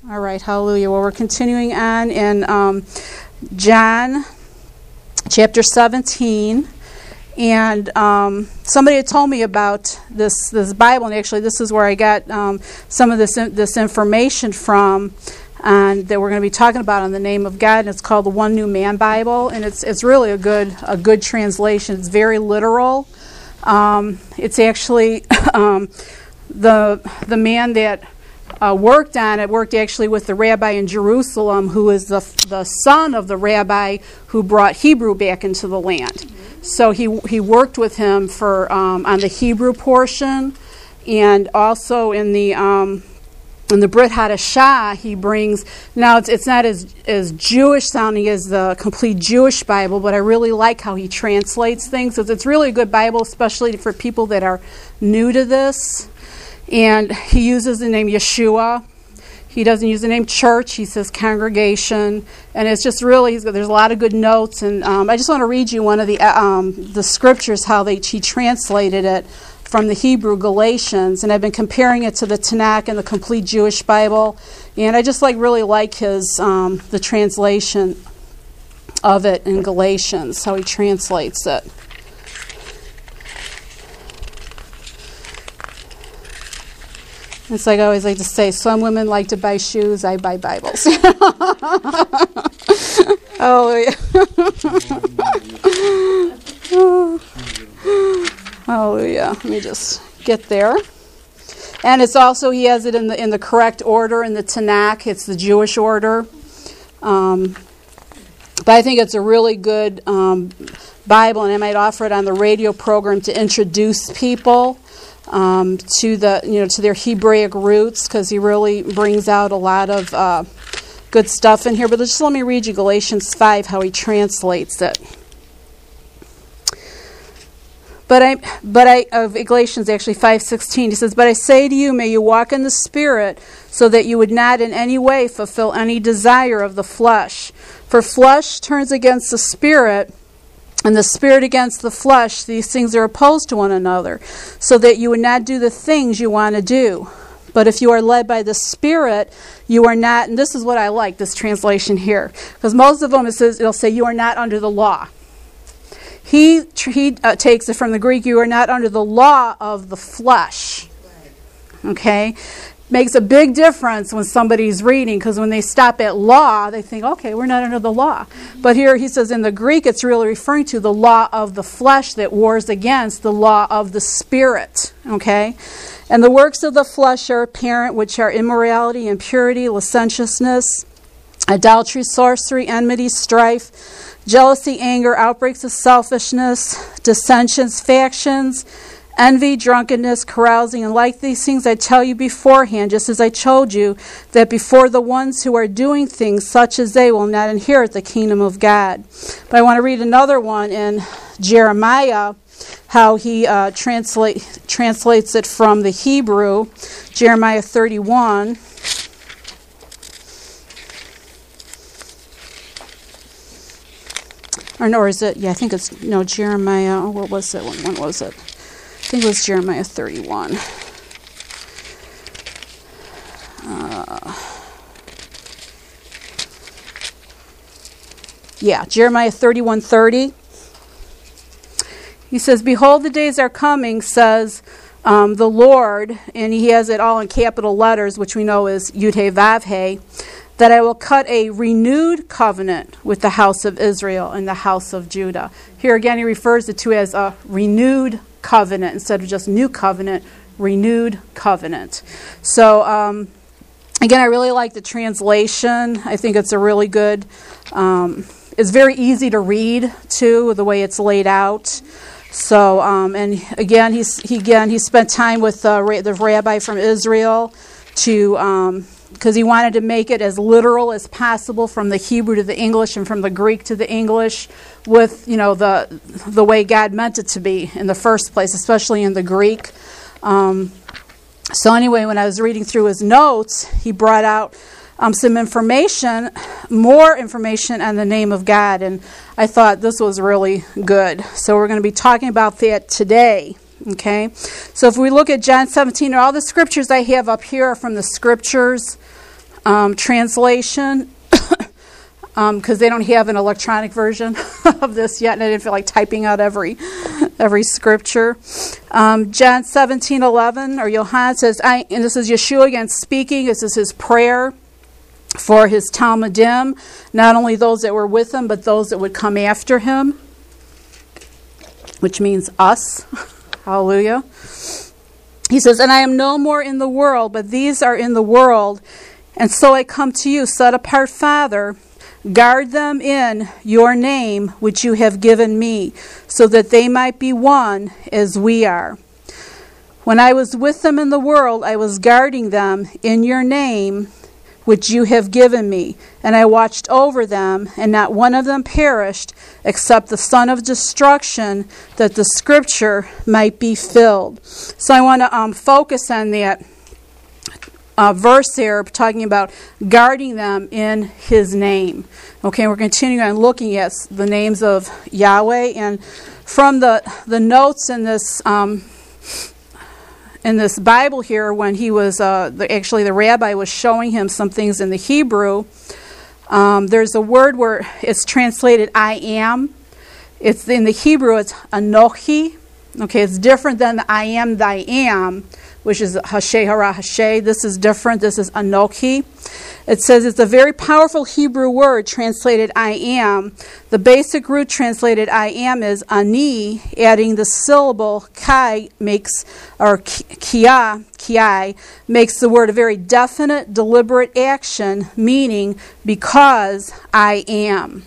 All right, hallelujah. Well, we're continuing on in John chapter 17. And somebody had told me about this Bible, and actually this is where I got some of this information from, and that we're going to be talking about on the name of God. And it's called the One New Man Bible, and it's really a good translation. It's very literal. It's actually the man that worked on it worked actually with the rabbi in Jerusalem, who is the son of the rabbi who brought Hebrew back into the land. So he worked with him for on the Hebrew portion, and also in the Brit Hadashah he brings. Now it's not as Jewish sounding as the complete Jewish Bible, but I really like how he translates things. It's really a good Bible, especially for people that are new to this. And he uses the name Yeshua. He doesn't use the name church. He says congregation. And it's just really, there's a lot of good notes. And I just want to read you one of the scriptures, how he translated it from the Hebrew Galatians. And I've been comparing it to the Tanakh and the complete Jewish Bible. And I just really like his the translation of it in Galatians, how he translates it. It's like I always like to say, some women like to buy shoes, I buy Bibles. Hallelujah. Hallelujah. Let me just get there. And it's also, he has it in the correct order in the Tanakh. It's the Jewish order. But I think it's a really good Bible, and I might offer it on the radio program to introduce people to their Hebraic roots, because he really brings out a lot of good stuff in here. But just let me read you Galatians 5, how he translates it. Of Galatians actually 5:16, he says, "But I say to you, may you walk in the Spirit, so that you would not in any way fulfill any desire of the flesh. For flesh turns against the Spirit, and the Spirit against the flesh. These things are opposed to one another, so that you would not do the things you want to do. But if you are led by the Spirit, you are not," and this is what I like, this translation here, because most of them it'll say, "You are not under the law." He takes it from the Greek, "You are not under the law of the flesh." Okay? Makes a big difference when somebody's reading, because when they stop at law, they think, okay, we're not under the law. But here he says in the Greek, it's really referring to the law of the flesh that wars against the law of the Spirit. Okay? "And the works of the flesh are apparent, which are immorality, impurity, licentiousness, adultery, sorcery, enmity, strife, jealousy, anger, outbreaks of selfishness, dissensions, factions, envy, drunkenness, carousing, and like these things I tell you beforehand, just as I told you, that before the ones who are doing things such as they will not inherit the kingdom of God." But I want to read another one in Jeremiah, how he translates it from the Hebrew, Jeremiah 31. Or is it? Yeah, I think it's Jeremiah. What was it? When was it? I think it was Jeremiah 31. Jeremiah 31:30. He says, "Behold, the days are coming, says the Lord," and he has it all in capital letters, which we know is Yud-Heh-Vav-Heh, "that I will cut a renewed covenant with the house of Israel and the house of Judah." Here again, he refers it to as a renewed covenant instead of just new covenant, renewed covenant. So, again, I really like the translation. I think it's a really good, it's very easy to read, too, the way it's laid out. So, and again, he spent time with the rabbi from Israel because he wanted to make it as literal as possible from the Hebrew to the English and from the Greek to the English, with the way God meant it to be in the first place, especially in the Greek. So anyway, when I was reading through his notes, he brought out some information, more information on the name of God, and I thought this was really good. So we're going to be talking about that today. Okay, so if we look at John 17, all the scriptures I have up here are from the scriptures. translation, because they don't have an electronic version of this yet, and I didn't feel like typing out every scripture. John 17:11, or Yohanan says, and this is Yeshua again speaking. This is his prayer for his Talmudim, not only those that were with him, but those that would come after him, which means us. Hallelujah. He says, and I am no more in the world, but these are in the world, and so I come to you, set apart, Father. Guard them in your name, which you have given me, so that they might be one as we are. When I was with them in the world, I was guarding them in your name, which you have given me. And I watched over them, and not one of them perished, except the son of destruction, that the scripture might be filled. So I want to focus on that verse here, talking about guarding them in his name. Okay, we're continuing on looking at the names of Yahweh, and from the notes in this Bible here, when he was actually the rabbi was showing him some things in the Hebrew, there's a word where it's translated I am. It's in the Hebrew, it's Anochi. Okay, it's different than the I am thy am, which is Hashay Hara Hashay. This is different. This is Anochi. It says it's a very powerful Hebrew word translated I am. The basic root translated I am is ani, adding the syllable kai makes, or kiai, makes the word a very definite, deliberate action, meaning because I am.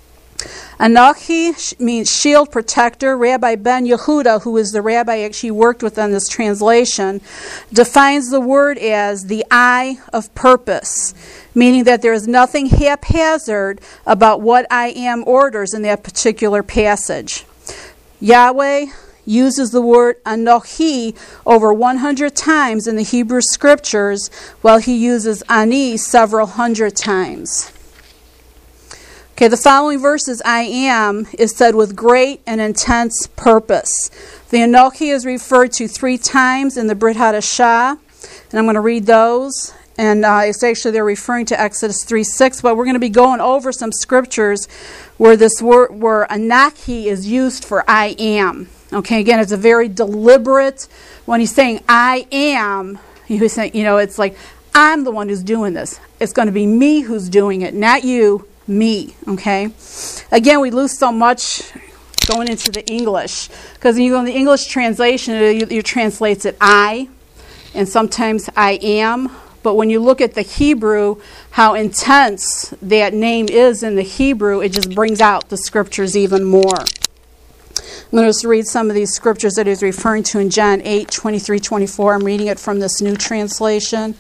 Anochi means shield, protector. Rabbi Ben Yehuda, who is the rabbi I actually worked with on this translation, defines the word as the eye of purpose, meaning that there is nothing haphazard about what I am orders in that particular passage. Yahweh uses the word Anochi over 100 times in the Hebrew scriptures, while he uses Ani several hundred times. Okay, the following verses, I am, is said with great and intense purpose. The Anochi is referred to 3 times in the Brit Hadashah, and I'm going to read those. And it's actually, they're referring to Exodus 3:6, but we're going to be going over some scriptures where this word, where Anochi is used for I am. Okay, again, it's a very deliberate, when he's saying I am, he's saying, it's like, I'm the one who's doing this. It's going to be me who's doing it, not you. Me, okay? Again, we lose so much going into the English, because when you go in the English translation, it translates it I, and sometimes I am. But when you look at the Hebrew, how intense that name is in the Hebrew, it just brings out the scriptures even more. I'm going to just read some of these scriptures that he's referring to in John 8:23-24. I'm reading it from this new translation.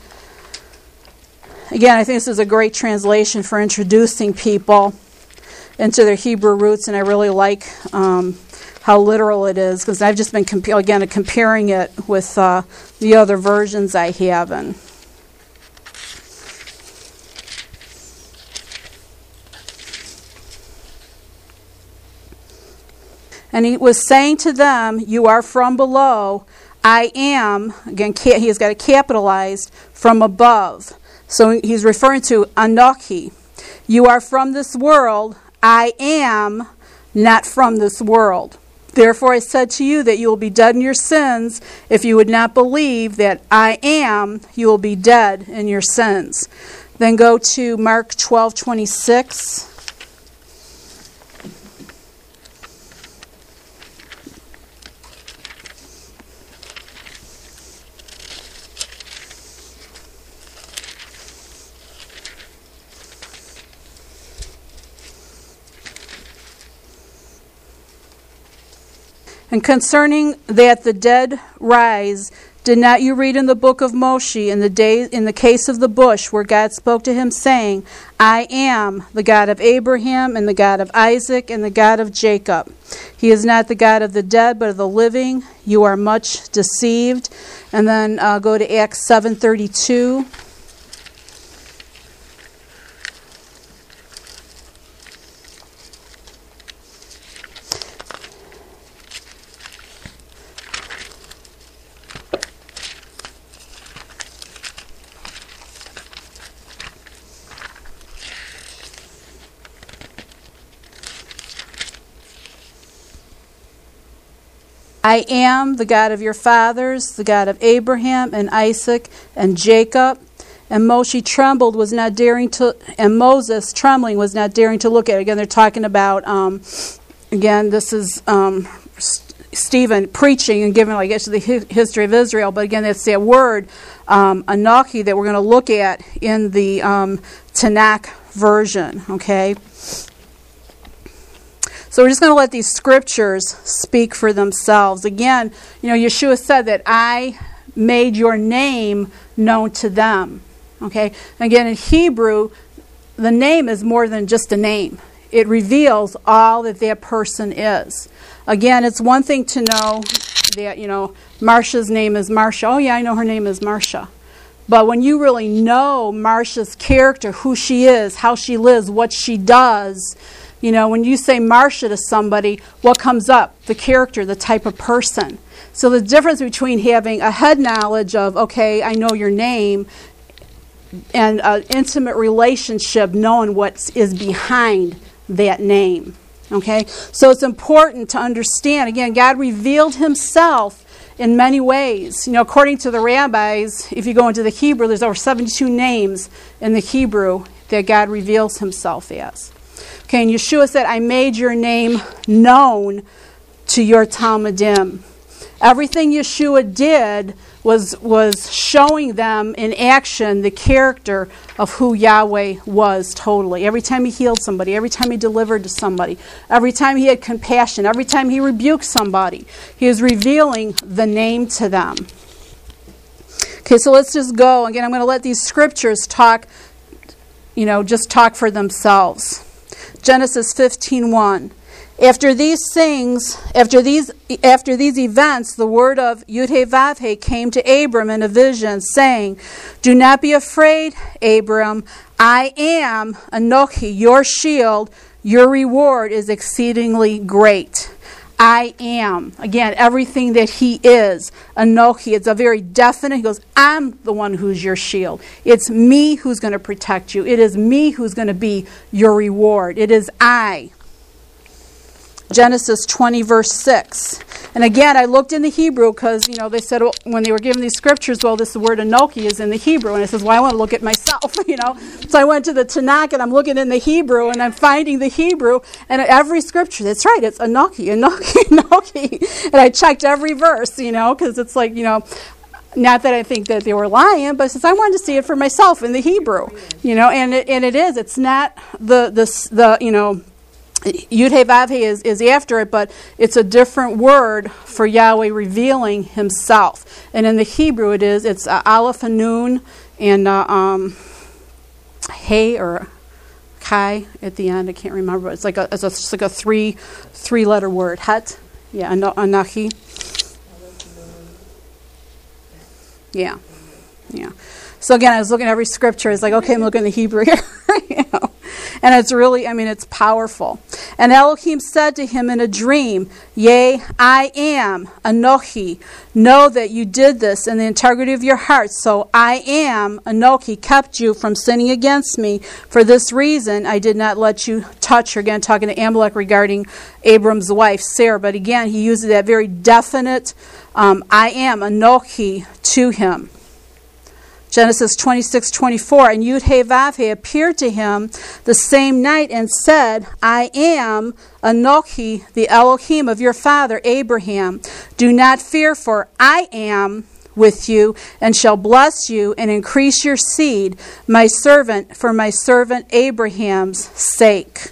Again, I think this is a great translation for introducing people into their Hebrew roots, and I really like how literal it is, because I've just been comparing it with the other versions I have. And he was saying to them, you are from below, I am, again, he has got it capitalized, from above. So he's referring to Anochi. You are from this world. I am not from this world. Therefore I said to you that you will be dead in your sins. If you would not believe that I am, you will be dead in your sins. Then go to Mark 12:26. And concerning that the dead rise, did not you read in the book of Moshe in the case of the bush, where God spoke to him, saying, I am the God of Abraham and the God of Isaac and the God of Jacob. He is not the God of the dead, but of the living. You are much deceived. And then go to Acts 7:32. I am the God of your fathers, the God of Abraham and Isaac and Jacob. And Moses trembled, was not daring to, and Moses trembling was not daring to look at it. Again, they're talking about, again, this is Stephen preaching and giving, I guess, the history of Israel. But again, that's that word, Anochi, that we're going to look at in the Tanakh version, okay? So we're just going to let these scriptures speak for themselves. Again, Yeshua said that I made your name known to them. Okay? Again, in Hebrew, the name is more than just a name. It reveals all that person is. Again, it's one thing to know that, Marcia's name is Marcia. Oh, yeah, I know her name is Marcia. But when you really know Marcia's character, who she is, how she lives, what she does, when you say Marcia to somebody, what comes up? The character, the type of person. So the difference between having a head knowledge of, okay, I know your name, and an intimate relationship knowing what is behind that name. Okay? So it's important to understand, again, God revealed himself in many ways. According to the rabbis, if you go into the Hebrew, there's over 72 names in the Hebrew that God reveals himself as. Okay, and Yeshua said, I made your name known to your Talmudim. Everything Yeshua did was showing them in action the character of who Yahweh was totally. Every time he healed somebody, every time he delivered to somebody, every time he had compassion, every time he rebuked somebody, he was revealing the name to them. Okay, so let's just go. Again, I'm going to let these scriptures talk, just talk for themselves. Genesis 15:1. After these events, the word of Yud-Heh-Vav-Heh came to Abram in a vision, saying, do not be afraid, Abram. I am Anochi, your shield. Your reward is exceedingly great. I am. Again, everything that he is. Anochi, it's a very definite. He goes, I'm the one who's your shield. It's me who's going to protect you. It is me who's going to be your reward. It is I. Genesis 20, verse 6. And again, I looked in the Hebrew because, they said when they were given these scriptures, this word Anochi is in the Hebrew. And I says, I want to look at myself, So I went to the Tanakh and I'm looking in the Hebrew and I'm finding the Hebrew. And every scripture, that's right, it's Anochi, Anochi, Anochi. And I checked every verse, because it's like, not that I think that they were lying, but since I wanted to see it for myself in the Hebrew, and it is. It's not the Yud-Heh-Vav-Heh is after it, but it's a different word for Yahweh revealing himself. And in the Hebrew it's Aleph and Nun and Hey or Kai at the end. I can't remember. It's like a three-letter word. Het. Yeah, Anachi. Yeah. So again, I was looking at every scripture. It's like, okay, I'm looking at the Hebrew here. And it's really, it's powerful. And Elohim said to him in a dream, yea, I am Anochi. Know that you did this in the integrity of your heart. So I am Anochi, kept you from sinning against me. For this reason, I did not let you touch her. Again, talking to Amalek regarding Abram's wife, Sarah. But again, he uses that very definite, I am Anochi to him. Genesis 26:24, and Yud-Heh-Vav-Heh appeared to him the same night and said, I am Anochi, the Elohim of your father Abraham. Do not fear, for I am with you and shall bless you and increase your seed, my servant, for my servant Abraham's sake.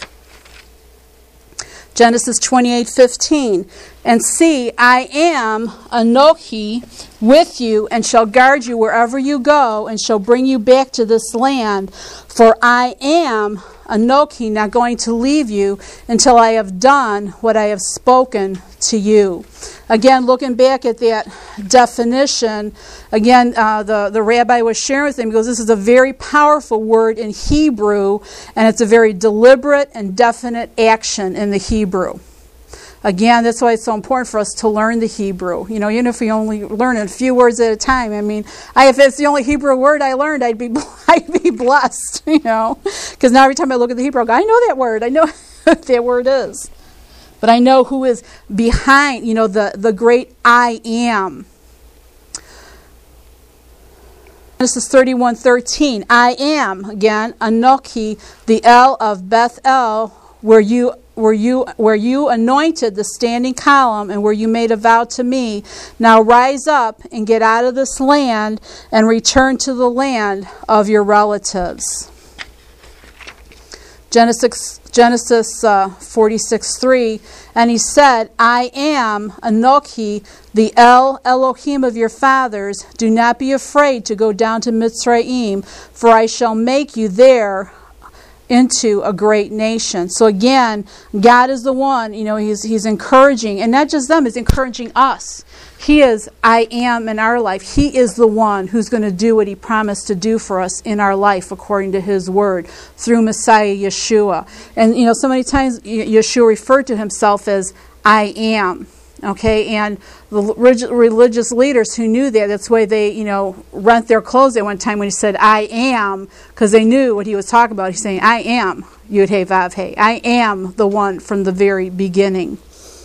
Genesis 28:15. And see, I am Anochi with you and shall guard you wherever you go and shall bring you back to this land. For I am Anochi, not going to leave you until I have done what I have spoken to you. Again, looking back at that definition, again, the rabbi was sharing with him, he goes, this is a very powerful word in Hebrew, and it's a very deliberate and definite action in the Hebrew. Again, that's why it's so important for us to learn the Hebrew. Even if we only learn a few words at a time. If it's the only Hebrew word I learned, I'd be blessed. Because now every time I look at the Hebrew, I go, I know that word. I know what that word is. but I know who is behind, the great I am. Genesis 31:13. I am, again, Anochi, the El of Bethel, where you anointed the standing column and where you made a vow to me. Now rise up and get out of this land and return to the land of your relatives. Genesis 46:3, and he said, I am Anochi, the El Elohim of your fathers. Do not be afraid to go down to Mitzrayim, for I shall make you there into a great nation. So again, God is the one, he's encouraging, and not just them, he's encouraging us. He is I am in our life. He is the one who's going to do what he promised to do for us in our life according to his word through Messiah Yeshua. And so many times Yeshua referred to himself as I am. Okay, and the religious leaders who knew that's why they, rent their clothes at one time when he said, I am, because they knew what he was talking about. He's saying, I am, Yud-He, Vav-He. I am the one from the very beginning.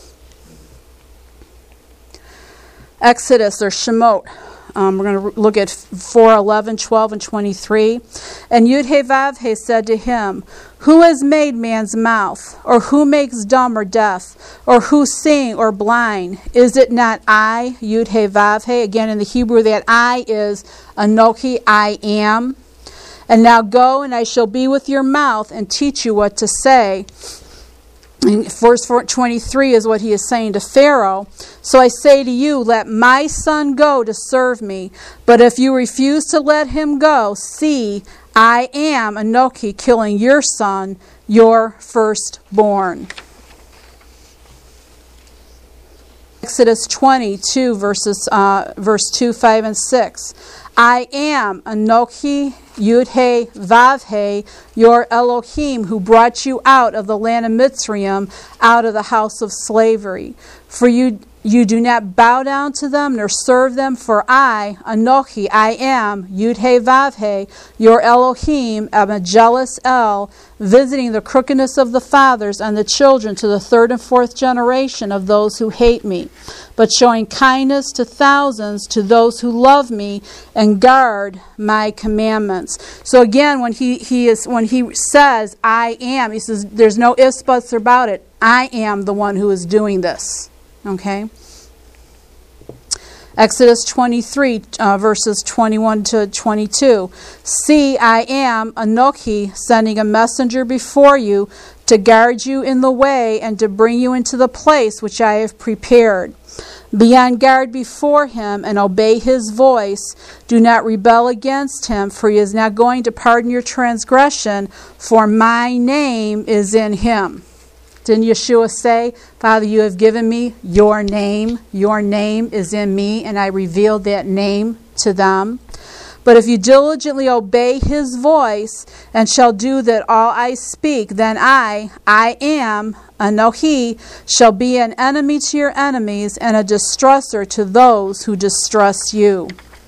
Exodus, or Shemot. We're going to look at 4:11, 12, and 23. And Yud-He, Vav-He said to him, who has made man's mouth? Or who makes dumb or deaf? Or who seeing or blind? Is it not I, Yud-He, Vav-He? Again, in the Hebrew, that I is Anochi, I am. And now go, and I shall be with your mouth and teach you what to say. And verse 23 is what he is saying to Pharaoh. So I say to you, let my son go to serve me. But if you refuse to let him go, see, I am Anochi, killing your son, your firstborn. Exodus 22, verse 2, 5, and 6. I am Anochi, Yud-He, Vav-He, your Elohim, who brought you out of the land of Mitzrayim, out of the house of slavery. For you do not bow down to them, nor serve them, for I, Anochi, I am, Yud-He, Vav-He, your Elohim, am a jealous El, visiting the crookedness of the fathers and the children to the third and fourth generation of those who hate me, but showing kindness to thousands, to those who love me and guard my commandments. So again, when he says, I am, he says, there's no ifs, buts about it. I am the one who is doing this. Okay? Exodus 23, verses 21 to 22. See, I am Anochi, sending a messenger before you to guard you in the way and to bring you into the place which I have prepared. Be on guard before him and obey his voice. Do not rebel against him, for he is not going to pardon your transgression, for my name is in him. Didn't Yeshua say, Father, you have given me your name. Your name is in me, and I revealed that name to them. But if you diligently obey his voice and shall do that all I speak, then I am, Anochi, shall be an enemy to your enemies and a distresser to those who distress you.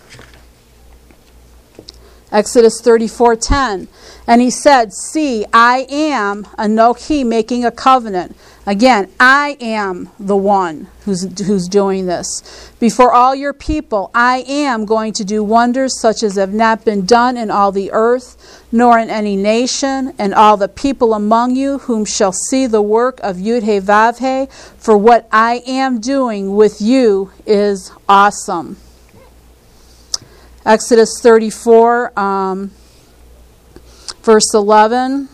Exodus 34:10. And he said, see, I am Anochi, making a covenant. Again, I am the one who's doing this. Before all your people, I am going to do wonders such as have not been done in all the earth, nor in any nation, and all the people among you whom shall see the work of Yud-He, Vav-He, for what I am doing with you is awesome. Exodus 34, verse 11.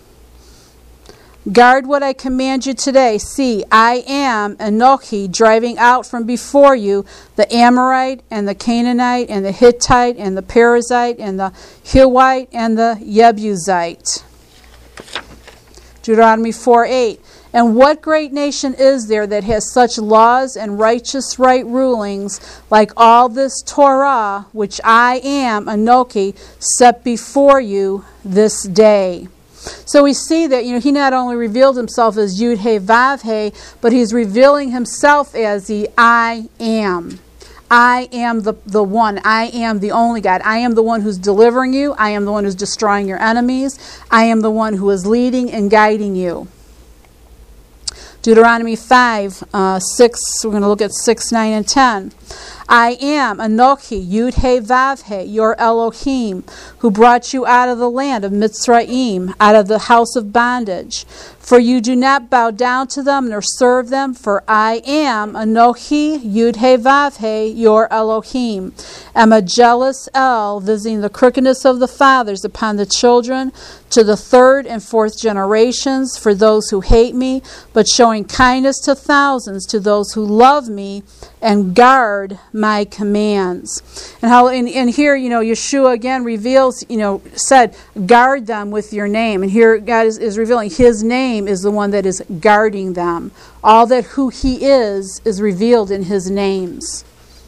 Guard what I command you today. See, I am Anochi, driving out from before you the Amorite and the Canaanite and the Hittite and the Perizzite and the Hivite and the Jebusite. Deuteronomy 4:8. And what great nation is there that has such laws and righteous right rulings like all this Torah, which I am, Anochi, set before you this day? So we see that he not only revealed himself as Yud-He, Vav-He, but he's revealing himself as the I am. I am the one. I am the only God. I am the one who's delivering you. I am the one who's destroying your enemies. I am the one who is leading and guiding you. Deuteronomy 5, 6, we're going to look at 6, 9, and 10. I am Anochi, Yud He Vav He, your Elohim, who brought you out of the land of Mitzrayim, out of the house of bondage. For you do not bow down to them nor serve them, for I am Anochi, Yud He Vav He, your Elohim. Am a jealous El, visiting the crookedness of the fathers upon the children, to the third and fourth generations, for those who hate me, but showing kindness to thousands, to those who love me and guard my commands. And how in here, Yeshua again reveals, said, guard them with your name. And here God is revealing His name is the one that is guarding them. All that who He is revealed in His names.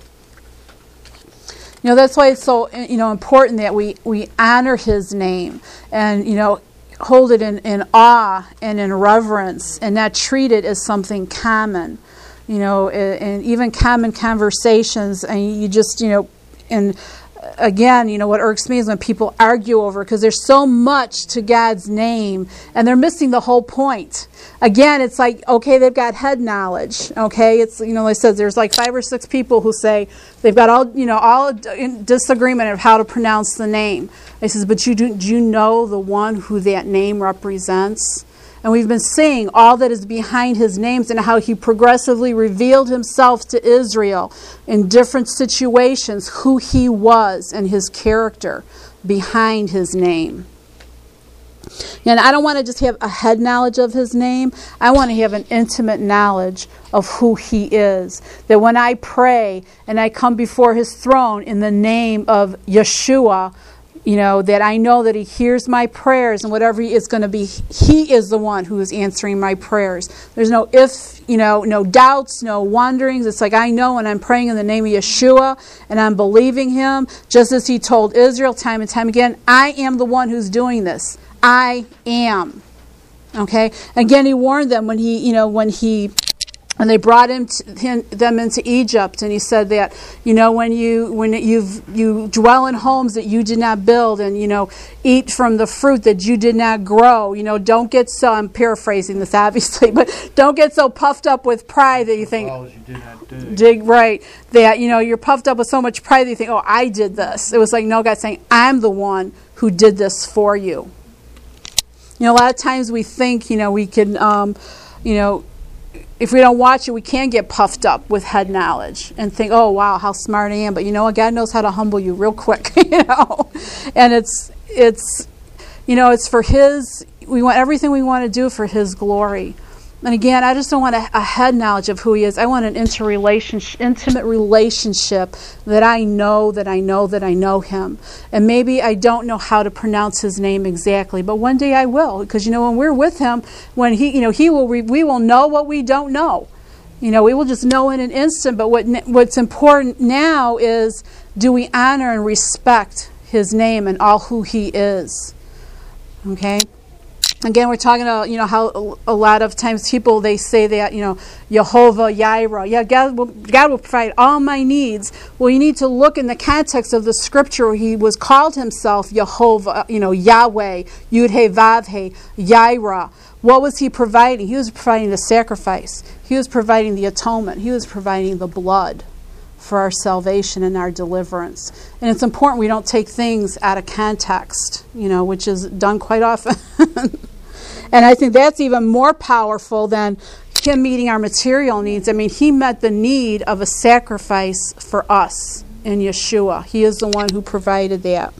That's why it's so important that we honor His name and hold it in awe and in reverence, and not treat it as something common. And even common conversations, and you just and again, what irks me is when people argue over, because there's so much to God's name and they're missing the whole point. Again, it's like, okay, they've got head knowledge. Okay, it's like I said, there's like 5 or 6 people who say they've got all in disagreement of how to pronounce the name. I says, but do you know the one who that name represents? And we've been seeing all that is behind His names and how He progressively revealed Himself to Israel in different situations, who He was and His character behind His name. And I don't want to just have a head knowledge of His name. I want to have an intimate knowledge of who He is. That when I pray and I come before His throne in the name of Yeshua, that I know that He hears my prayers, and whatever is going to be, He is the one who is answering my prayers. There's no no doubts, no wonderings. It's like I know when I'm praying in the name of Yeshua and I'm believing Him, just as He told Israel time and time again, I am the one who's doing this. I am. Okay? Again, He warned them when they brought them into Egypt, and He said that when you dwell in homes that you did not build, and eat from the fruit that you did not grow, don't get so, I'm paraphrasing this obviously, but don't get so puffed up with pride that you think that you're puffed up with so much pride that you think, oh, I did this. It was like, no, God's saying, I'm the one who did this for you. A lot of times we think we can if we don't watch it, we can get puffed up with head knowledge and think, oh, wow, how smart I am. But you know what? God knows how to humble you real quick, And it's for His, we want everything we want to do for His glory. And again, I just don't want a head knowledge of who He is. I want an intimate relationship that I know Him. And maybe I don't know how to pronounce His name exactly, but one day I will. Because when we're with Him, when we will know what we don't know. We will just know in an instant. But what's important now is, do we honor and respect His name and all who He is? Okay. Again, we're talking about, how a lot of times people, they say that, Yehovah Yireh. Yeah, God will provide all my needs. Well, you need to look in the context of the scripture where He was called Himself Yehovah, Yahweh, Yud He Vav He, Yireh. What was He providing? He was providing the sacrifice. He was providing the atonement. He was providing the blood for our salvation and our deliverance. And it's important we don't take things out of context, which is done quite often. And I think that's even more powerful than Him meeting our material needs. I mean, He met the need of a sacrifice for us in Yeshua. He is the one who provided that.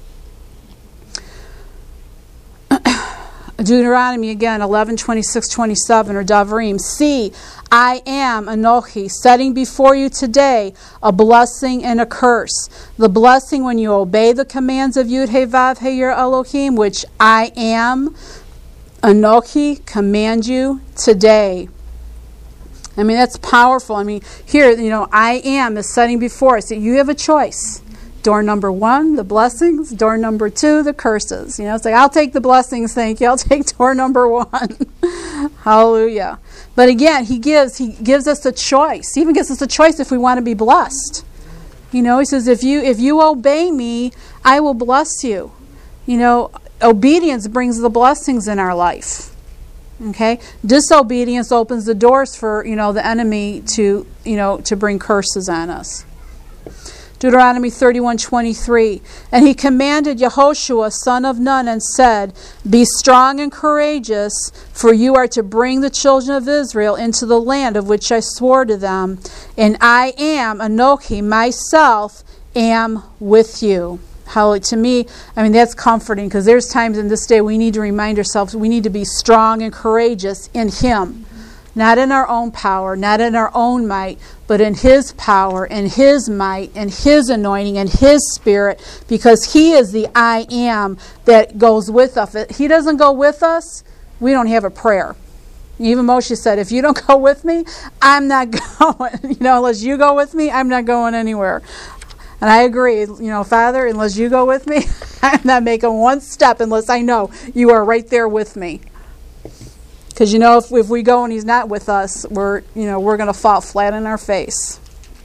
Deuteronomy again, 11:26-27, or Davrim. See, I am Anochi, setting before you today a blessing and a curse. The blessing when you obey the commands of Yud He Vav He your Elohim, which I am Anochi command you today. I mean, that's powerful. I mean, here, I am is setting before us. You have a choice. Door number 1, the blessings. Door number 2, the curses. It's like, I'll take the blessings, thank you. I'll take door number 1. Hallelujah. But again, He gives us a choice. He even gives us a choice if we want to be blessed. He says, if you obey me, I will bless you. Obedience brings the blessings in our life. Okay? Disobedience opens the doors for, the enemy to bring curses on us. Deuteronomy 31:23. And he commanded Yehoshua, son of Nun, and said, Be strong and courageous, for you are to bring the children of Israel into the land of which I swore to them, and I am, Anochi, myself, am with you. How, to me, that's comforting, because there's times in this day we need to remind ourselves we need to be strong and courageous in Him. Not in our own power, not in our own might, but in His power and His might and His anointing and His Spirit, because He is the I am that goes with us. If He doesn't go with us, we don't have a prayer. Even Moshe said, if you don't go with me, I'm not going. Unless you go with me, I'm not going anywhere. And I agree, Father, unless you go with me, I'm not making one step unless I know you are right there with me. Because if we go and He's not with us, we're going to fall flat on our face.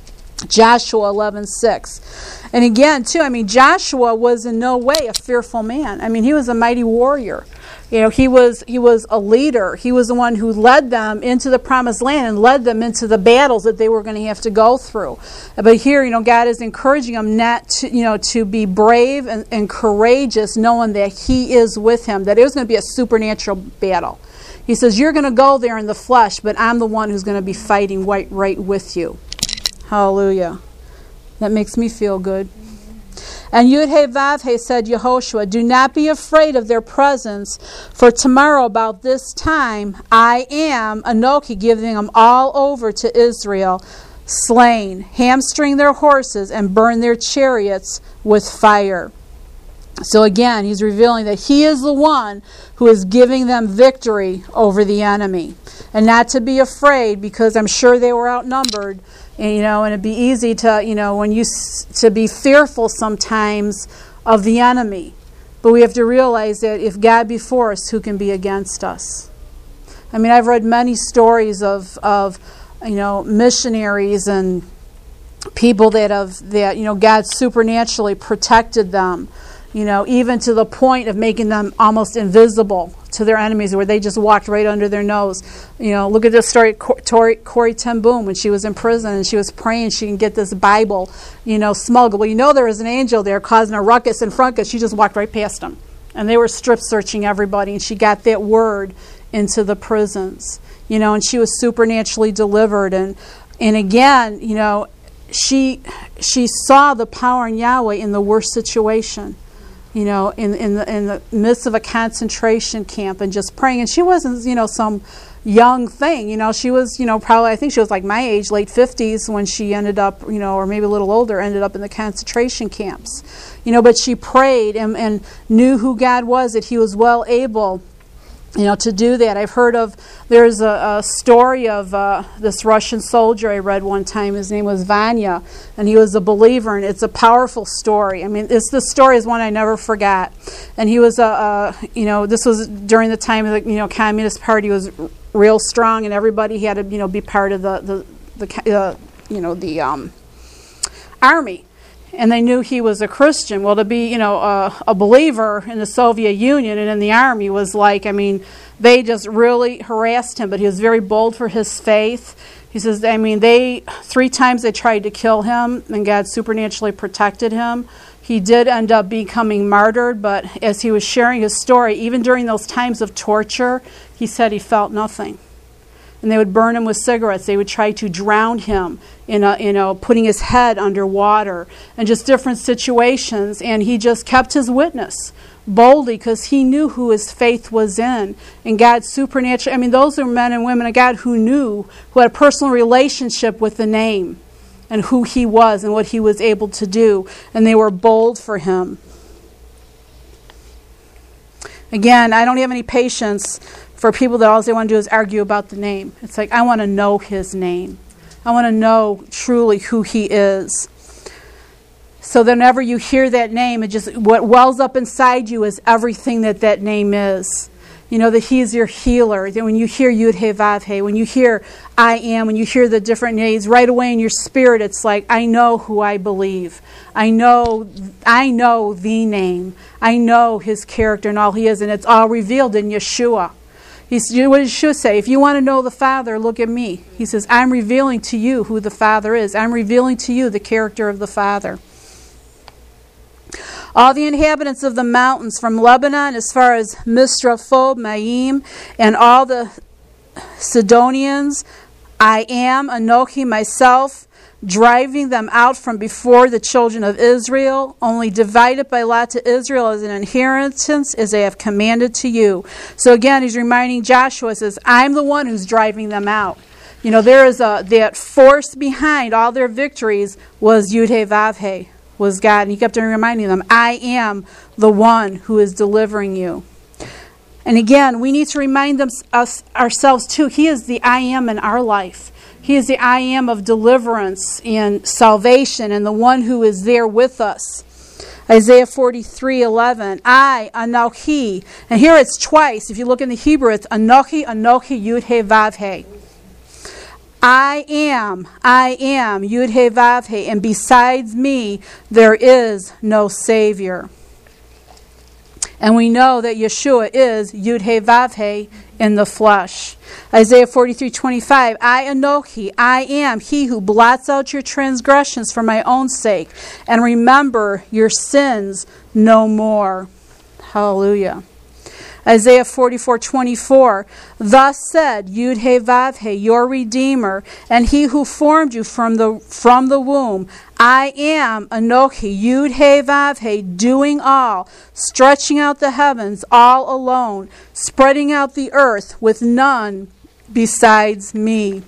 Joshua 11:6. And again, too, Joshua was in no way a fearful man. He was a mighty warrior. He was a leader. He was the one who led them into the promised land and led them into the battles that they were going to have to go through. But here, God is encouraging them not to, to be brave and courageous, knowing that He is with him, that it was going to be a supernatural battle. He says, you're going to go there in the flesh, but I'm the one who's going to be fighting right with you. Hallelujah. That makes me feel good. And Yud-Heh-Vav-Heh said, Yehoshua, do not be afraid of their presence, for tomorrow about this time I am, Anochi, giving them all over to Israel, slain, hamstring their horses, and burn their chariots with fire. So again, he's revealing that he is the one who is giving them victory over the enemy. And not to be afraid, because I'm sure they were outnumbered. And, and it'd be easy to, to be fearful sometimes of the enemy. But we have to realize that if God be for us, who can be against us? I've read many stories of missionaries and people that God supernaturally protected them. Even to the point of making them almost invisible to their enemies, where they just walked right under their nose. Look at this story, Corrie ten Boom, when she was in prison and she was praying she can get this Bible, smuggled. Well, there was an angel there causing a ruckus in front, because she just walked right past them. And they were strip searching everybody, and she got that word into the prisons. And she was supernaturally delivered. And again, she saw the power in Yahweh in the worst situation. In the midst of a concentration camp, and just praying. And she wasn't, some young thing. She was, probably, I think she was like my age, late 50s, when she ended up, or maybe a little older, ended up in the concentration camps. But she prayed and knew who God was, that He was well able, to do that. I've heard of, there's a story of this Russian soldier I read one time. His name was Vanya, and he was a believer, and it's a powerful story. This story is one I never forgot. And he was this was during the time of the, Communist Party was real strong, and everybody had to, be part of the army. And they knew he was a Christian. Well, to be, a believer in the Soviet Union and in the army was like, they just really harassed him, but he was very bold for his faith. He says, 3 times they tried to kill him, and God supernaturally protected him. He did end up becoming martyred, but as he was sharing his story, even during those times of torture, he said he felt nothing. And they would burn him with cigarettes. They would try to drown him in putting his head under water, and just different situations. And he just kept his witness boldly, because he knew who his faith was in. And God supernaturally, those are men and women of God who had a personal relationship with the name and who He was and what He was able to do. And they were bold for Him. Again, I don't have any patience for people that all they want to do is argue about the name. It's like, I want to know His name. I want to know truly who He is. So whenever you hear that name, what wells up inside you is everything that name is. That He is your healer. That when you hear Yud-Heh-Vav-Heh, when you hear I am, when you hear the different names, right away in your spirit, it's like, I know who I believe. I know the name. I know His character and all He is, and it's all revealed in Yeshua. What did Yeshua say? If you want to know the Father, look at me. He says, I'm revealing to you who the Father is. I'm revealing to you the character of the Father. All the inhabitants of the mountains from Lebanon as far as Misrephob, Maim, and all the Sidonians, I am, Anochi, myself, driving them out from before the children of Israel, only divided by lot to Israel as an inheritance, as I have commanded to you. So again, he's reminding Joshua, says, I'm the one who's driving them out. You know, there is that force behind all their victories was Yud-Heh-Vav-Heh, was God. And he kept on reminding them, I am the one who is delivering you. And again, we need to remind us ourselves too, he is the I am in our life. He is the I am of deliverance and salvation, and the one who is there with us. Isaiah 43:11. I, Anochi. And here it's twice. If you look in the Hebrew, it's Anochi, Anochi, Yud-Heh-Vav-Heh. I am, Yud-Heh-Vav-Heh, and besides me there is no Savior. And we know that Yeshua is Yud-Heh-Vav-Heh in the flesh. Isaiah 43:25. I, Anochi, I am he who blots out your transgressions for my own sake, and remember your sins no more. Hallelujah. Isaiah 44:24. Thus said Yud-Heh-Vav-Heh, your Redeemer, and he who formed you from the womb. I am Anochi, Yud-Heh-Vav-Heh, doing all, stretching out the heavens all alone, spreading out the earth with none besides me.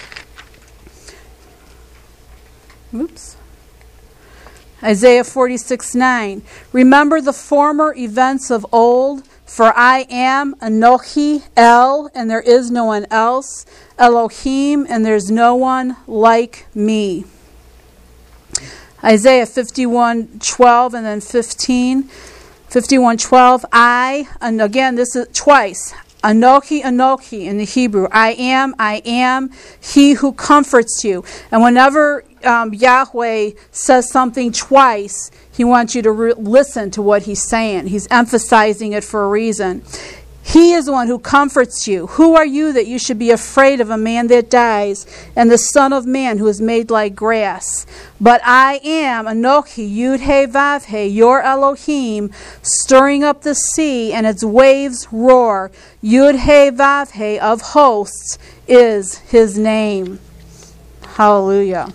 Oops. Isaiah 46:9. Remember the former events of old, for I am Anochi, El, and there is no one else, Elohim, and there's no one like me. Isaiah 51:12 and then 15. 51:12. I, and again this is twice. Anochi, Anochi in the Hebrew. I am he who comforts you. And whenever Yahweh says something twice, he wants you to listen to what he's saying. He's emphasizing it for a reason. He is the one who comforts you. Who are you that you should be afraid of a man that dies, and the Son of Man who is made like grass? But I am Anochi, Yud-Heh-Vav-Heh, your Elohim, stirring up the sea, and its waves roar. Yud-Heh-Vav-Heh of hosts is his name. Hallelujah.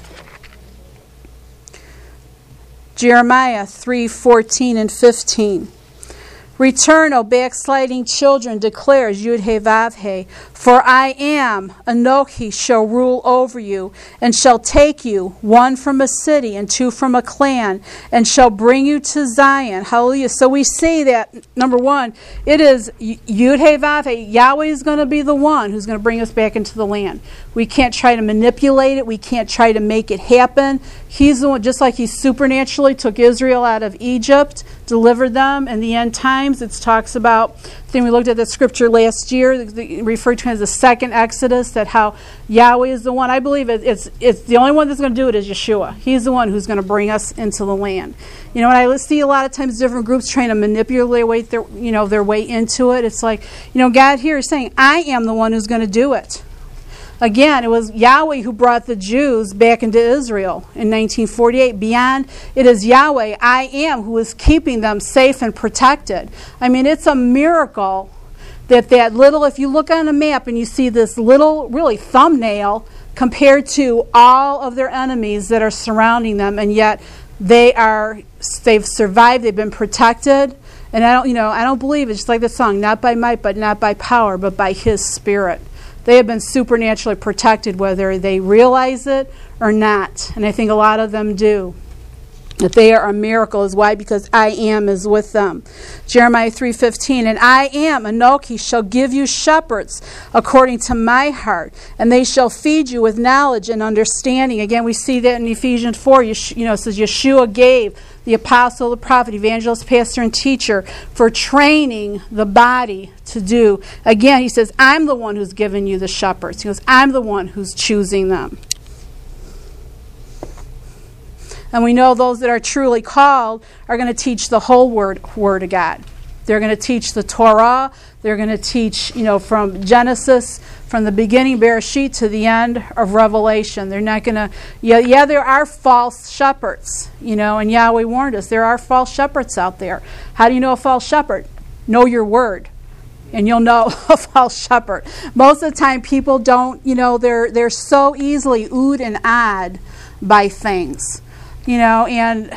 Jeremiah 3:14 and 15. Return, O backsliding children, declares Yud-Heh-Vav-Heh, for I am, Anochi, shall rule over you, and shall take you, one from a city and two from a clan, and shall bring you to Zion. Hallelujah. So we see that, number one, it is Yud-Heh-Vav-Heh. Yahweh is going to be the one who's going to bring us back into the land. We can't try to manipulate it. We can't try to make it happen. He's the one, just like he supernaturally took Israel out of Egypt, delivered them in the end times. It talks about, I think we looked at that scripture last year, referred to as the second Exodus, that how Yahweh is the one. I believe it's the only one that's going to do it is Yeshua. He's the one who's going to bring us into the land. You know, and I see a lot of times different groups trying to manipulate their way into it. It's like, God here is saying, I am the one who's going to do it. Again, it was Yahweh who brought the Jews back into Israel in 1948. Beyond, it is Yahweh, I am, who is keeping them safe and protected. I mean, it's a miracle that little, if you look on a map and you see this little, really, thumbnail compared to all of their enemies that are surrounding them, and yet they've survived, they've been protected. And I don't believe it's just like the song, not by might, but not by power, but by His Spirit. They have been supernaturally protected, whether they realize it or not. And I think a lot of them do. That they are a miracle is why? Because I am is with them. Jeremiah 3:15, and I am, Anochi, shall give you shepherds according to my heart, and they shall feed you with knowledge and understanding. Again, we see that in Ephesians 4. It says Yeshua gave the apostle, the prophet, evangelist, pastor, and teacher for training the body to do. Again, he says, I'm the one who's given you the shepherds. He goes, I'm the one who's choosing them. And we know those that are truly called are going to teach the whole word of God. They're going to teach the Torah. They're going to teach, from Genesis, from the beginning, Bereshit, to the end of Revelation. They're not going to, there are false shepherds, and Yahweh warned us. There are false shepherds out there. How do you know a false shepherd? Know your word, and you'll know a false shepherd. Most of the time, people don't, they're so easily oohed and ahed by things, and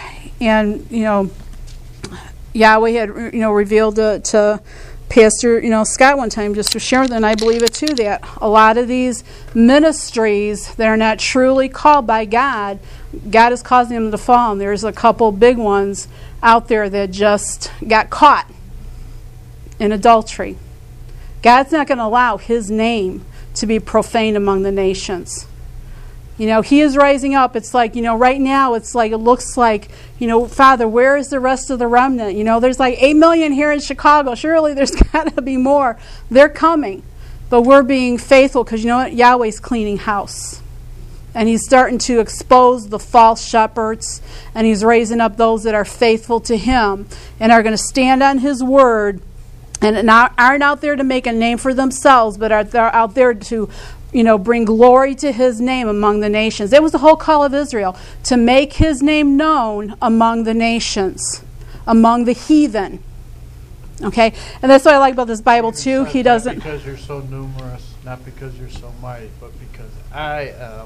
Yahweh had, revealed to Pastor, Scott one time, just to share with them, and I believe it too, that a lot of these ministries that are not truly called by God, God is causing them to fall. And there's a couple big ones out there that just got caught in adultery. God's not going to allow His name to be profaned among the nations. He is rising up. It's like, right now it's like, it looks like, Father, where is the rest of the remnant? There's like 8 million here in Chicago. Surely there's got to be more. They're coming. But we're being faithful because, Yahweh's cleaning house. And He's starting to expose the false shepherds. And He's raising up those that are faithful to Him and are going to stand on His word and aren't out there to make a name for themselves, but are out there to bring glory to His name among the nations. It was the whole call of Israel, to make His name known among the nations, among the heathen. Okay? And that's what I like about this Bible too. He doesn't... Not because you're so numerous, not because you're so mighty, but because I am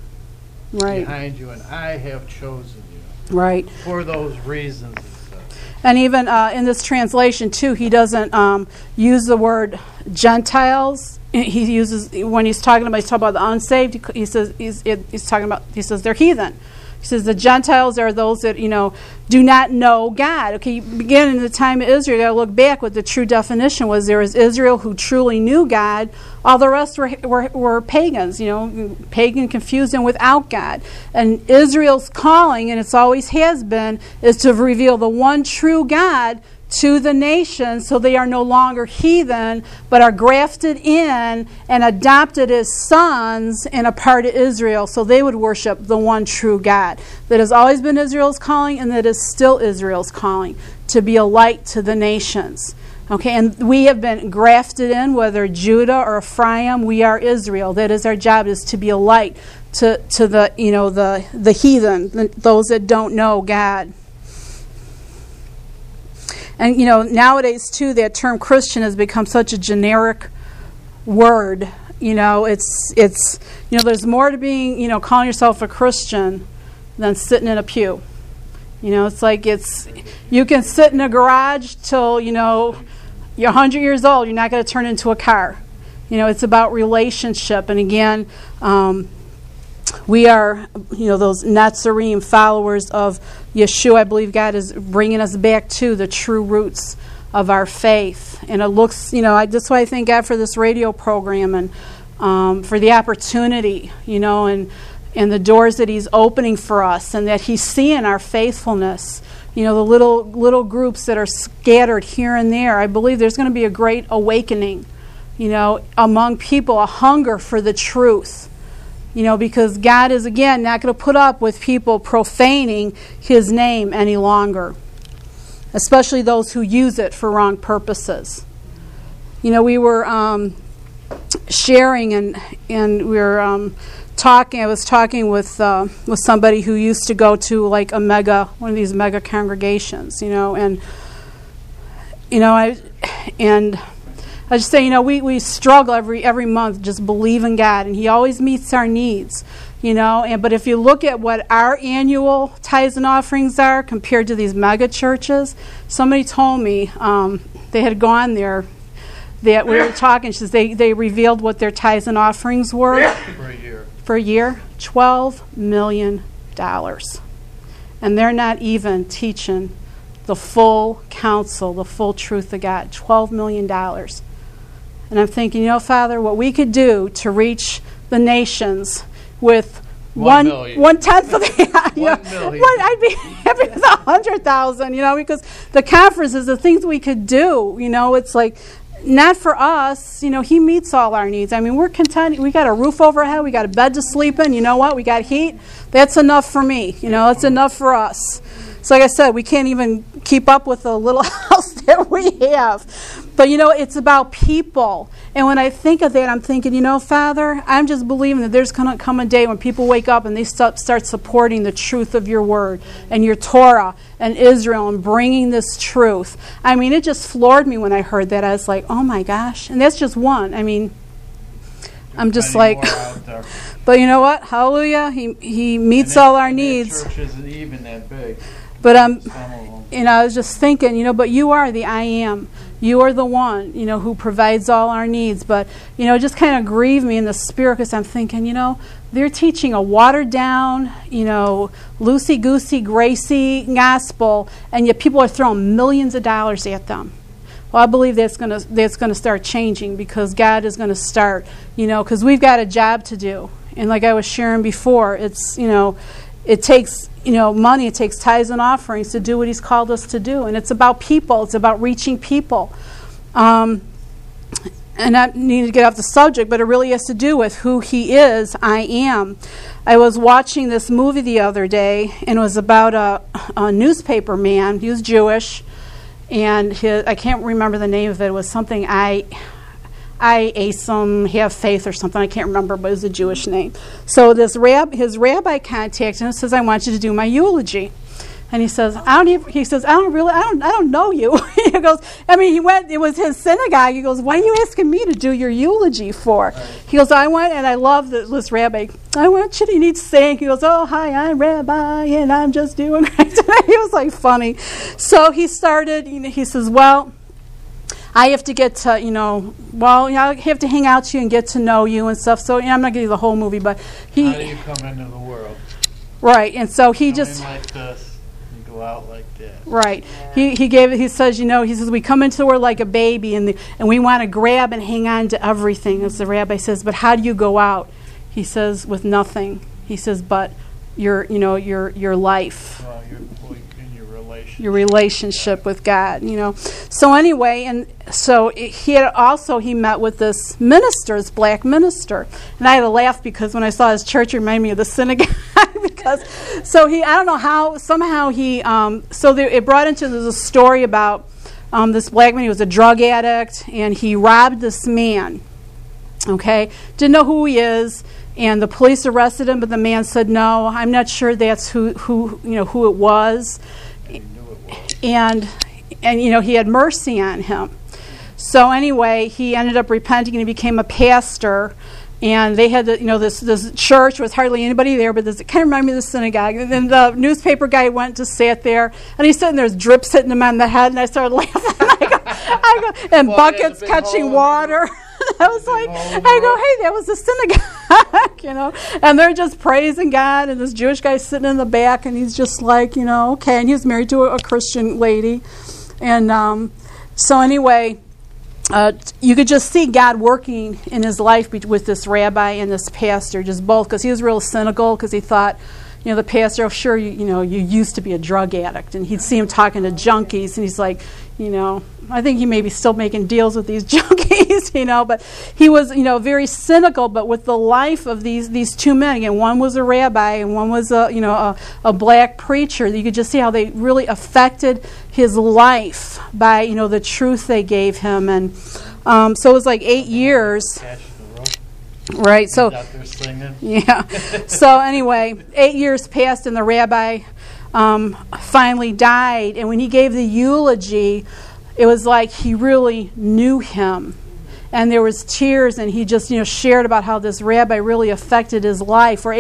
behind you and I have chosen you. Right. For those reasons. And even in this translation too, he doesn't use the word Gentiles. He uses, when he's talking about the unsaved, he says they're heathen. He says the Gentiles are those that do not know God. Okay, beginning in the time of Israel, you got to look back what the true definition was. There was Israel who truly knew God. All the rest were pagans. Pagan, confused, and without God. And Israel's calling, and it's always has been, is to reveal the one true God to the nations, so they are no longer heathen, but are grafted in and adopted as sons and a part of Israel, so they would worship the one true God. That has always been Israel's calling, and that is still Israel's calling, to be a light to the nations. Okay, and we have been grafted in, whether Judah or Ephraim, we are Israel. That is our job, is to be a light to the the heathen, those that don't know God. And nowadays too, that term Christian has become such a generic word. It's there's more to being calling yourself a Christian than sitting in a pew. It's like you can sit in a garage till you're 100 years old. You're not going to turn into a car. It's about relationship. And again, we are, those Nazarene followers of Yeshua. I believe God is bringing us back to the true roots of our faith. And it looks, that's why I thank God for this radio program and for the opportunity, and the doors that He's opening for us, and that He's seeing our faithfulness. The little groups that are scattered here and there. I believe there's going to be a great awakening, among people, a hunger for the truth. Because God is, again, not going to put up with people profaning His name any longer, especially those who use it for wrong purposes. We were sharing and we were talking. I was talking with somebody who used to go to like one of these mega congregations, and I just say, we struggle every month, just believe in God, and He always meets our needs, but if you look at what our annual tithes and offerings are compared to these mega churches, somebody told me they had gone there, that we were talking, she says they revealed what their tithes and offerings were for a year, $12 million, and they're not even teaching the full counsel, the full truth of God. $12 million. And I'm thinking, Father, what we could do to reach the nations with one tenth of that. I'd be happy with 100,000, because the conferences, the things we could do, it's like, not for us, He meets all our needs. I mean, we're content. We got a roof over our head. We got a bed to sleep in. You know what? We got heat. That's enough for me. That's enough for us. So like I said, we can't even keep up with the little house that we have. But, it's about people. And when I think of that, I'm thinking, Father, I'm just believing that there's going to come a day when people wake up and they start supporting the truth of your word and your Torah and Israel and bringing this truth. I mean, it just floored me when I heard that. I was like, oh my gosh. And that's just one. I mean, I'm just like, but you know what? Hallelujah. He meets all our needs. Church isn't even that big. But I was just thinking, but you are the I am. You are the one, who provides all our needs. But, it just kind of grieved me in the spirit because I'm thinking, they're teaching a watered down, loosey-goosey, gracie gospel, and yet people are throwing millions of dollars at them. Well, I believe that's going to start changing because God is going to start, because we've got a job to do. And like I was sharing before, it's, it takes, money, it takes tithes and offerings to do what He's called us to do. And it's about people. It's about reaching people. And I need to get off the subject, but it really has to do with who He is, I am. I was watching this movie the other day, and it was about a newspaper man. He was Jewish, and I can't remember the name of it. It was something I have faith or something. I can't remember, but it was a Jewish name. So his rabbi contacted him and says, I want you to do my eulogy. And he says, I don't know you. He goes, it was his synagogue. He goes, why are you asking me to do your eulogy for? He goes, I love this rabbi. You need to sing. He goes, oh, hi, I'm Rabbi, and I'm just doing great today. He was like funny. So he started, he says, well, I have to get to, I have to hang out to you and get to know you and stuff. So I'm not going to do the whole movie, but how do you come into the world? Right, and so he just like this and go out like that. Right. He says, we come into the world like a baby and we want to grab and hang on to everything, as the rabbi says, but how do you go out? He says, with nothing. He says, but your life. Well, your relationship with God, So anyway, and so he met with this minister, this black minister. And I had to laugh because when I saw his church, it reminded me of the synagogue. It brought into the story about this black man. He was a drug addict, and he robbed this man. Okay? Didn't know who he is. And the police arrested him, but the man said, no, I'm not sure that's who it was. And he had mercy on him. So anyway, he ended up repenting and he became a pastor. And they had this church with hardly anybody there, but it kind of reminded me of the synagogue. And then the newspaper guy went to sit there, and he's sitting there, there's drips hitting him on the head, and I started laughing. I go, and buckets catching water. I was like, hey, that was the synagogue, And they're just praising God, and this Jewish guy's sitting in the back, and he's just like, okay. And he was married to a Christian lady. And so anyway, you could just see God working in his life with this rabbi and this pastor, just both, because he was real cynical, because he thought, the pastor, sure, you used to be a drug addict, and he'd see him talking to junkies, and he's like, I think he may be still making deals with these junkies, but he was, very cynical. But with the life of these two men, again, one was a rabbi and one was a black preacher. You could just see how they really affected his life by the truth they gave him, and so it was like 8 years. Right. So yeah. So anyway, 8 years passed, and the rabbi finally died. And when he gave the eulogy, it was like he really knew him. And there was tears, and he just shared about how this rabbi really affected his life. For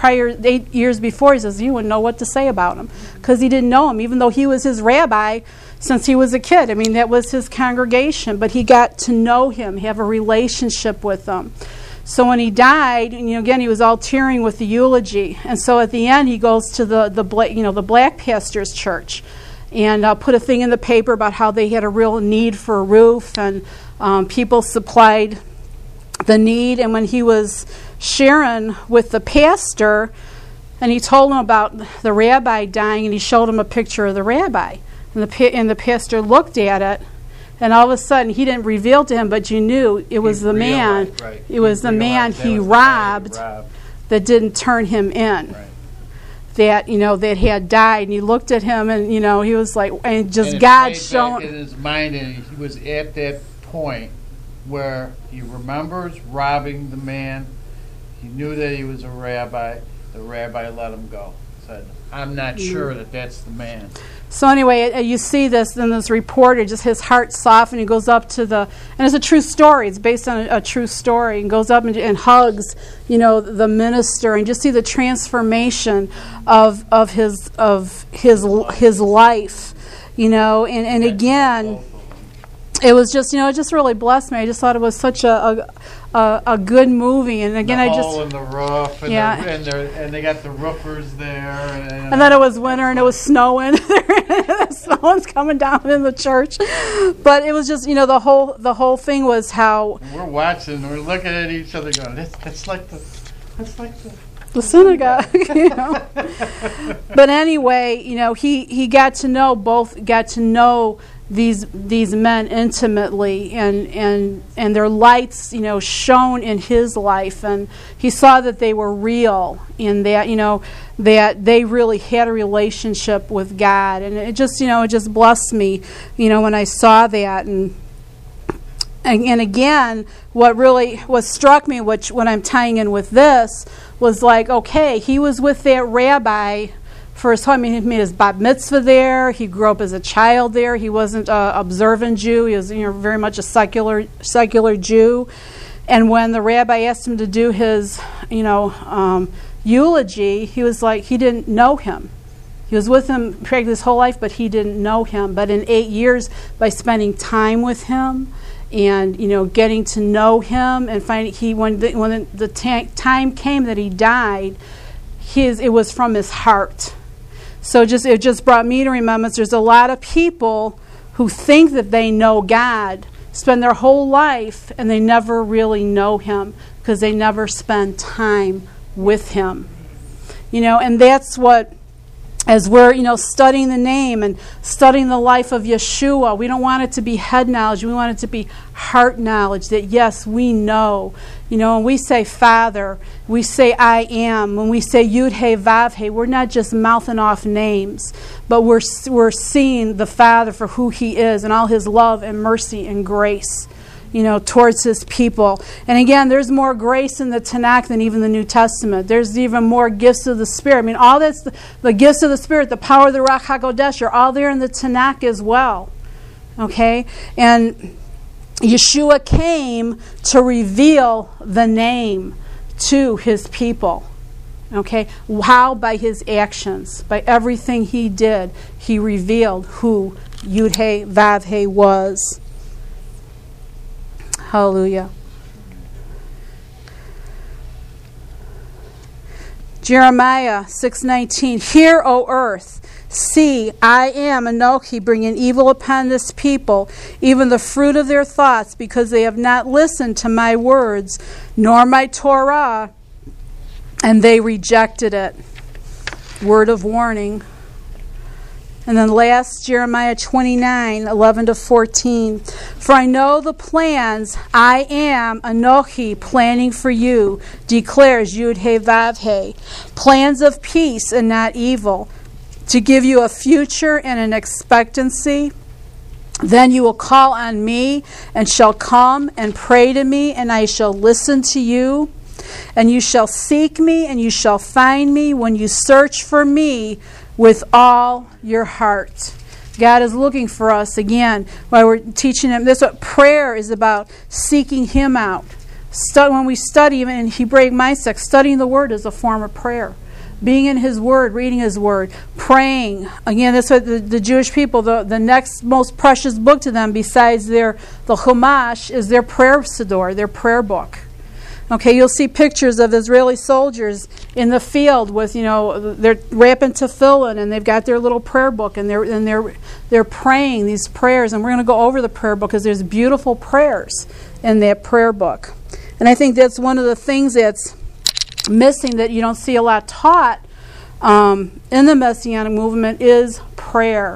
8 years before, he says, you wouldn't know what to say about him because he didn't know him, even though he was his rabbi since he was a kid. I mean, that was his congregation. But he got to know him, have a relationship with him. So when he died, and again, he was all tearing with the eulogy. And so at the end, he goes to the black pastor's church and put a thing in the paper about how they had a real need for a roof, and people supplied the need. And when he was sharing with the pastor, and he told him about the rabbi dying, and he showed him a picture of the rabbi, and the pastor looked at it. And all of a sudden, he didn't reveal to him, but you knew it was the man. It was the man he robbed that didn't turn him in. that that had died, and he looked at him, and he was like, and just and God showing in his mind, and he was at that point where he remembers robbing the man. He knew that he was a rabbi. The rabbi let him go. Said, "I'm not sure that that's the man." So anyway, you see this in this reporter, just his heart softened. He goes up to and it's a true story. It's based on a true story. And goes up and hugs, the minister, and just see the transformation of his life, and again, it was just it just really blessed me. I just thought it was such a good movie, and again the hole in the roof, and and they got the roofers there, and then it was winter and it was snowing. Snow's coming down in the church, but it was just the whole thing was how we're watching, we're looking at each other, going, that's like the synagogue, But anyway, he got to know these men intimately, and their lights shone in his life, and he saw that they were real, in that that they really had a relationship with God, and it just blessed me when I saw that. And again, what struck me, when I'm tying in with this, was like, okay, he was with that rabbi for his whole, he made his bat mitzvah there. He grew up as a child there. He wasn't an observant Jew. He was very much a secular Jew. And when the rabbi asked him to do his eulogy, he was like, he didn't know him. He was with him practically his whole life, but he didn't know him. But in 8 years, by spending time with him and getting to know him, and finding when the time came that he died, it was from his heart. So it just brought me to remembrance. There's a lot of people who think that they know God, spend their whole life, and they never really know Him because they never spend time with Him. And that's what, as we're studying the name and studying the life of Yeshua, we don't want it to be head knowledge. We want it to be heart knowledge, that yes, we know. When we say Father, we say I am. When we say Yud He Vav He, we're not just mouthing off names, but we're seeing the Father for who He is, and all His love and mercy and grace towards His people. And again, there's more grace in the Tanakh than even the New Testament. There's even more gifts of the Spirit. All that's the gifts of the Spirit, the power of the Ruach HaKodesh, are all there in the Tanakh as well. Okay? And Yeshua came to reveal the name to His people. Okay? How? By His actions. By everything He did, He revealed who Yud He Vav He was. Hallelujah. Jeremiah 6:19. Hear, O earth, see, I am Anochi, bringing evil upon this people, even the fruit of their thoughts, because they have not listened to my words, nor my Torah, and they rejected it. Word of warning. And then last, Jeremiah 29:11-14. For I know the plans I am, Anochi, planning for you, declares Yud He Vav He, plans of peace and not evil, to give you a future and an expectancy. Then you will call on me and shall come and pray to me, and I shall listen to you. And you shall seek me, and you shall find me when you search for me with all your heart. God is looking for us again while we're teaching Him. That's what prayer is about, seeking Him out. When we study Him in Hebraic mindset, studying the Word is a form of prayer. Being in His Word, reading His Word, praying. Again, that's what the Jewish people, the next most precious book to them besides the Chumash is their prayer siddur, their prayer book. Okay, you'll see pictures of Israeli soldiers in the field with, they're wrapping tefillin, and they've got their little prayer book, and they're praying these prayers. And we're going to go over the prayer book because there's beautiful prayers in that prayer book. And I think that's one of the things that's missing, that you don't see a lot taught in the Messianic movement, is prayer.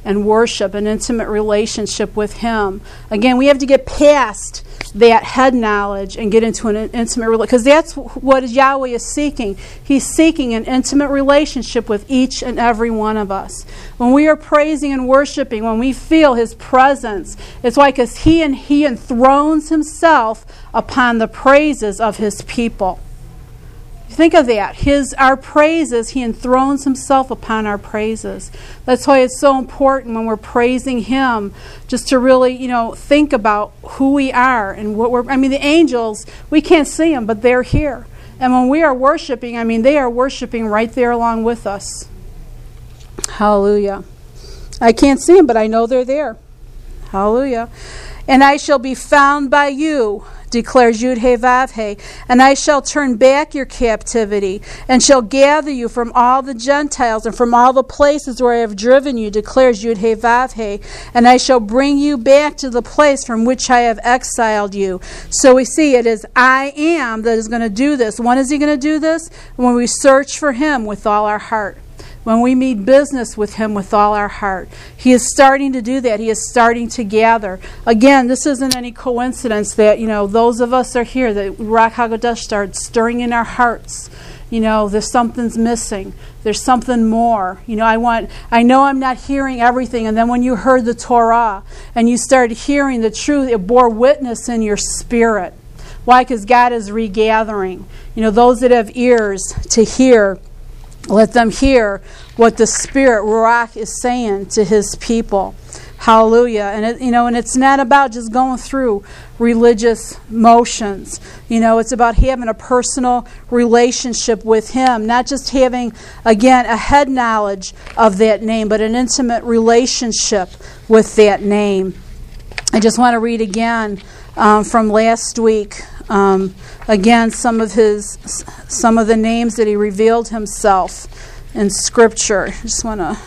and worship, an intimate relationship with Him. Again, we have to get past that head knowledge and get into an intimate relationship, because that's what Yahweh is seeking. He's seeking an intimate relationship with each and every one of us. When we are praising and worshiping, when we feel His presence, it's like as He enthrones Himself upon the praises of His people. Think of that. Our praises, He enthrones Himself upon our praises. That's why it's so important when we're praising Him, just to really, think about who we are and what the angels, we can't see them, but they're here. And when we are worshiping, they are worshiping right there along with us. Hallelujah. I can't see them, but I know they're there. Hallelujah. And I shall be found by you, declares Yud-Heh-Vav-Heh, and I shall turn back your captivity, and shall gather you from all the Gentiles and from all the places where I have driven you, declares Yud-Heh-Vav-Heh, and I shall bring you back to the place from which I have exiled you. So we see it is I Am that is going to do this. When is He going to do this? When we search for Him with all our heart. When we mean business with Him with all our heart. He is starting to do that. He is starting to gather. Again, this isn't any coincidence that, those of us are here, that Ruach HaKodesh starts stirring in our hearts. There's something's missing. There's something more. I know I'm not hearing everything. And then when you heard the Torah and you started hearing the truth, it bore witness in your spirit. Why? Because God is regathering. Those that have ears to hear, let them hear what the Spirit, Ruach, is saying to His people. Hallelujah. And it's not about just going through religious motions. It's about having a personal relationship with Him, not just having, again, a head knowledge of that name, but an intimate relationship with that name. I just want to read again from last week. Again, some of the names that He revealed Himself in Scripture. I just want to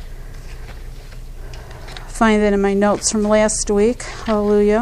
find that in my notes from last week. Hallelujah.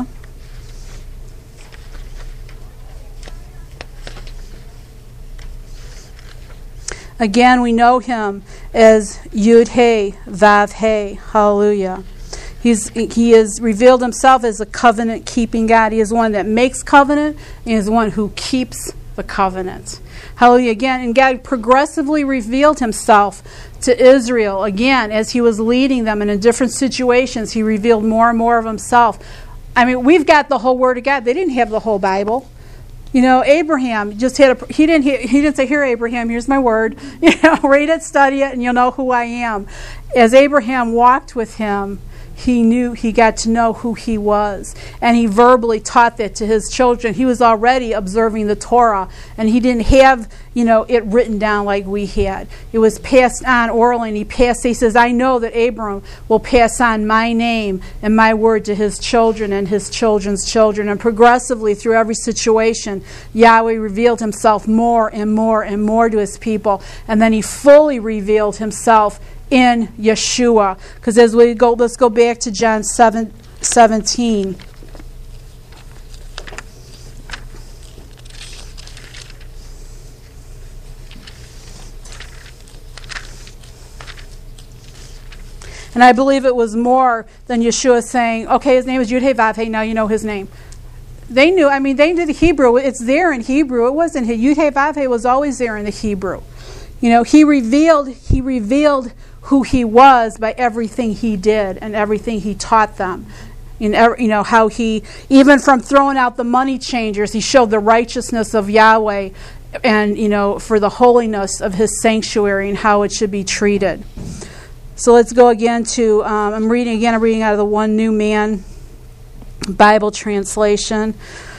Again, we know Him as Yud-Heh-Vav-Heh. Hallelujah. He has revealed Himself as a covenant-keeping God. He is one that makes covenant, and He is one who keeps the covenant. Hallelujah. Again, and God progressively revealed Himself to Israel. Again, as He was leading them, and in different situations, He revealed more and more of Himself. We've got the whole Word of God. They didn't have the whole Bible. Abraham just he didn't say, "Here, Abraham, here's my word. Read it, study it, and you'll know who I am." As Abraham walked with Him, he got to know who He was. And he verbally taught that to his children. He was already observing the Torah. And he didn't have, it written down like we had. It was passed on orally. And he says, I know that Abram will pass on my name and my word to his children and his children's children. And progressively through every situation, Yahweh revealed Himself more and more and more to His people. And then He fully revealed Himself in Yeshua. Because as we go, let's go back to John 7:17. And I believe it was more than Yeshua saying, okay, His name is Yud-Heh-Vav-Heh, now you know His name. They knew, they knew the Hebrew. It's there in Hebrew. It wasn't Yud-Heh-Vav-Heh was always there in the Hebrew. He revealed who He was by everything He did and everything He taught them. How He, even from throwing out the money changers, He showed the righteousness of Yahweh and, for the holiness of His sanctuary and how it should be treated. So let's go again to, I'm reading out of the One New Man Bible translation.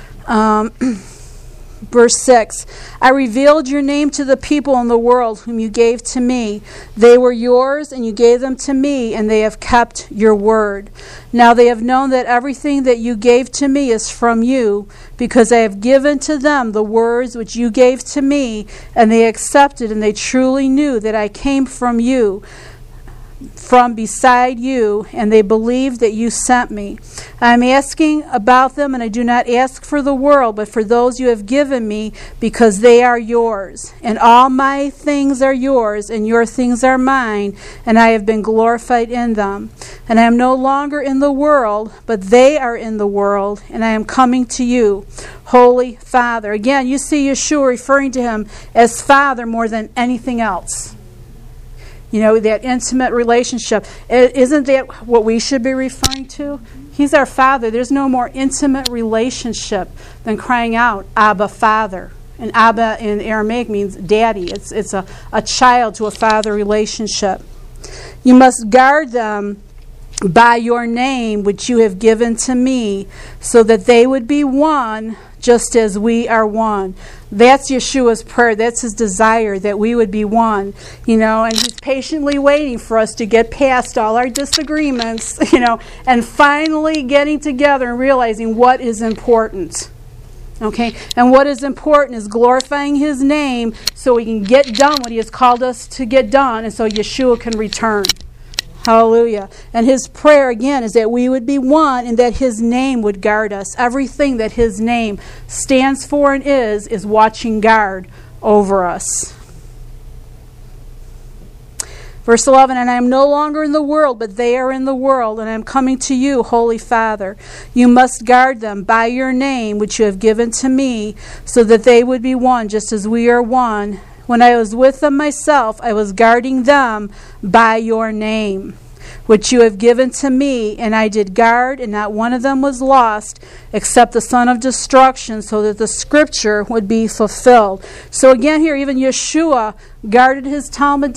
Verse 6, I revealed your name to the people in the world whom you gave to me. They were yours, and you gave them to me, and they have kept your word. Now they have known that everything that you gave to me is from you, because I have given to them the words which you gave to me, and they accepted, and they truly knew that I came from you. from beside you, and they believed that you sent me. I am asking about them, and I do not ask for the world, but for those you have given me, because they are yours. And all my things are yours, and your things are mine, and I have been glorified in them. And I am no longer in the world, but they are in the world, and I am coming to you, Holy Father. Again, you see Yeshua referring to him as Father more than anything else. You know, that intimate relationship. Isn't that what we should be referring to? He's our Father. There's no more intimate relationship than crying out, Abba, Father. And Abba in Aramaic means daddy. It's a child to a father relationship. You must guard them by your name, which you have given to me, so that they would be one, just as we are one. That's Yeshua's prayer. That's his desire, that we would be one. You know, and he's patiently waiting for us to get past all our disagreements, you know, and finally getting together and realizing what is important. Okay? And what is important is glorifying his name so we can get done what he has called us to get done, and so Yeshua can return. Hallelujah. And his prayer, again, is that we would be one and that his name would guard us. Everything that his name stands for and is watching guard over us. Verse 11, and I am no longer in the world, but they are in the world, and I am coming to you, Holy Father. You must guard them by your name, which you have given to me, so that they would be one, just as we are one. When I was with them myself, I was guarding them by your name, which you have given to me, and I did guard, and not one of them was lost, except the son of destruction, so that the scripture would be fulfilled. So again here, even Yeshua guarded his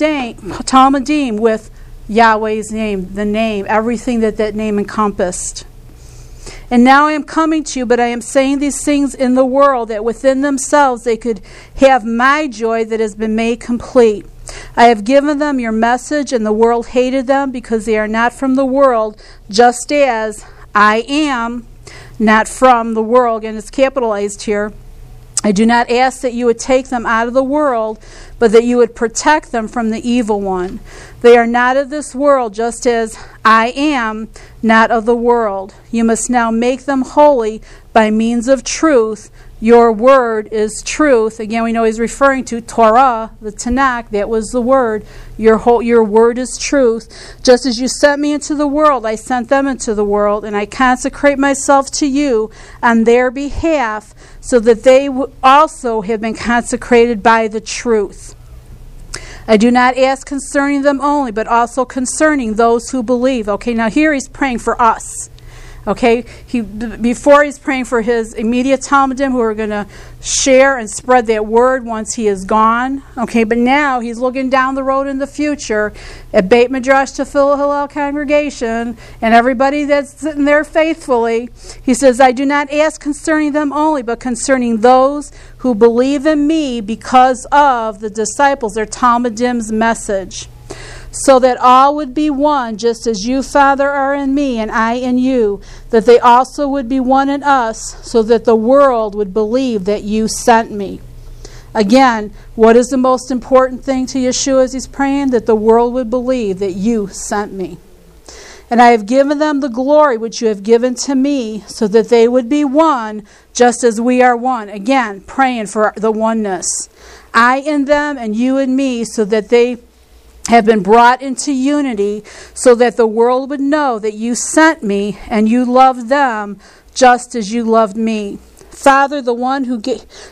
Talmudim with Yahweh's name, the name, everything that name encompassed. And now I am coming to you, but I am saying these things in the world, that within themselves they could have my joy that has been made complete. I have given them your message, and the world hated them, because they are not from the world, just as I am not from the world. And it's capitalized here. I do not ask that you would take them out of the world, but that you would protect them from the evil one. They are not of this world, just as I am not of the world. You must now make them holy by means of truth. Your word is truth. Again, we know he's referring to Torah, the Tanakh. That was the word. Your word is truth. Just as you sent me into the world, I sent them into the world, and I consecrate myself to you on their behalf, so that they also have been consecrated by the truth. I do not ask concerning them only, but also concerning those who believe. Okay, now here he's praying for us. Okay, before he's praying for his immediate Talmudim who are going to share and spread that word once he is gone. Okay, but now he's looking down the road in the future at Beit Midrash Tefillah Hillel congregation and everybody that's sitting there faithfully. He says, I do not ask concerning them only, but concerning those who believe in me because of the disciples, their Talmudim's message. So that all would be one, just as you, Father, are in me and I in you, that they also would be one in us, so that the world would believe that you sent me. Again, what is the most important thing to Yeshua as he's praying? That the world would believe that you sent me. And I have given them the glory which you have given to me, so that they would be one, just as we are one. Again, praying for the oneness. I in them and you in me, so that they have been brought into unity, so that the world would know that you sent me and you loved them just as you loved me. Father, the one who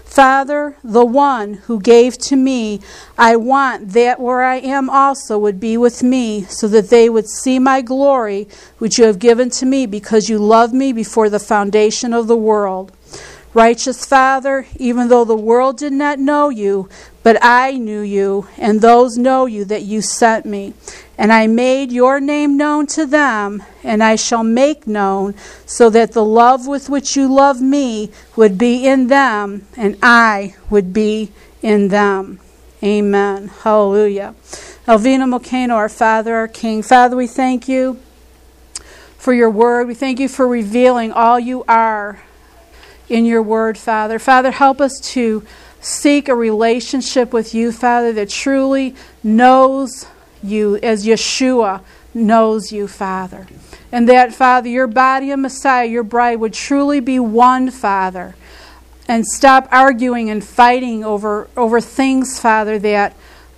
gave to me, I want that where I am also would be with me, so that they would see my glory which you have given to me, because you loved me before the foundation of the world. Righteous Father, even though the world did not know you, but I knew you, and those know you that you sent me. And I made your name known to them, and I shall make known, so that the love with which you love me would be in them, and I would be in them. Amen. Hallelujah. Avinu Malkeinu, our Father, our King. Father, we thank you for your word. We thank you for revealing all you are in your word, Father. Father, help us to seek a relationship with you, Father, that truly knows you as Yeshua, knows you, Father. And that, Father, your body of Messiah, your bride, would truly be one, Father. And stop arguing and fighting over things, Father, that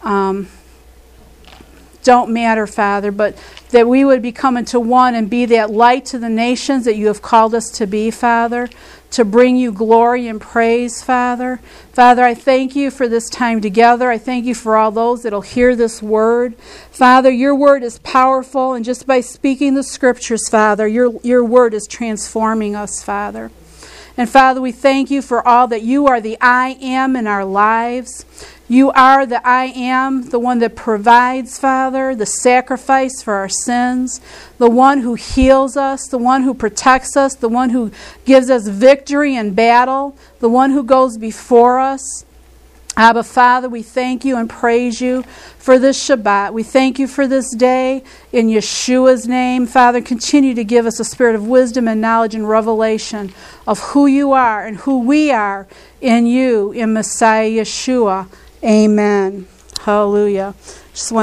don't matter, Father, but that we would become into one and be that light to the nations that you have called us to be, Father, to bring you glory and praise, Father. Father, I thank you for this time together. I thank you for all those that will hear this word. Father, your word is powerful, and just by speaking the scriptures, Father, your word is transforming us, Father. And Father, we thank you for all that you are the I am in our lives. You are the I am, the one that provides, Father, the sacrifice for our sins, the one who heals us, the one who protects us, the one who gives us victory in battle, the one who goes before us. Abba, Father, we thank you and praise you for this Shabbat. We thank you for this day in Yeshua's name. Father, continue to give us a spirit of wisdom and knowledge and revelation of who you are and who we are in you, in Messiah Yeshua. Amen. Hallelujah. Just want